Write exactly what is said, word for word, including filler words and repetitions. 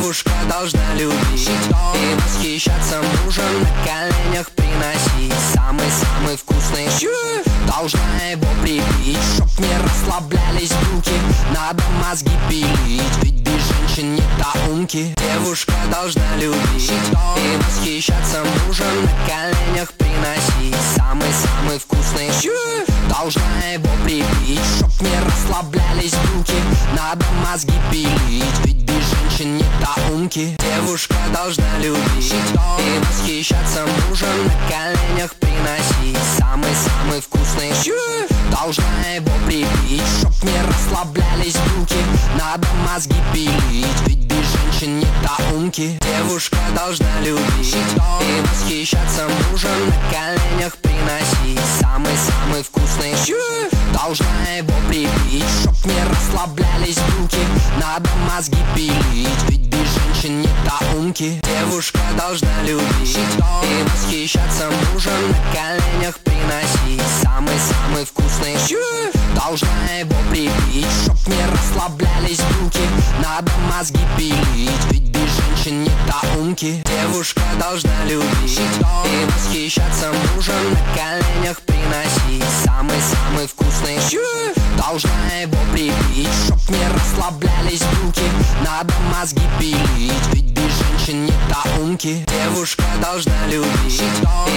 Девушка должна любить и восхищаться мужем, на коленях приносить самый-самый вкусный. Должна его прибить, чтоб не расслаблялись руки, надо мозги пилить, ведь без женщин нет доумки. Девушка должна любить и восхищаться мужем, на коленях приносить самый-самый вкусный. Должна его прибить, чтоб не расслаблялись руки, надо мозги пилить, ведь без женщин нет доумки. Девушка должна любить и восхищаться мужем, на коленях приносить самый-самый вкусный. Должна его прибить, чтоб не расслаблялись руки, надо мозги пилить, ведь без женщин нет доумки. Девушка должна любить и восхищаться мужем, на коленях приносить самый-самый вкусный. Должна его прибить, чтоб не расслаблялись руки, надо мозги пилить, ведь без женщин нет доумки. Девушка должна любить и восхищаться мужем, на коленях приносить самый-самый вкусный. Должна его прибить, чтоб не расслаблялись руки, надо мозги пилить, ведь без женщин нет доумки. Девушка должна любить и восхищаться мужем, на коленях приносить самый-самый вкусный. Должна его прибить, чтоб не расслаблялись руки, надо мозги пилить, ведь без женщин нет доумки. Девушка должна любить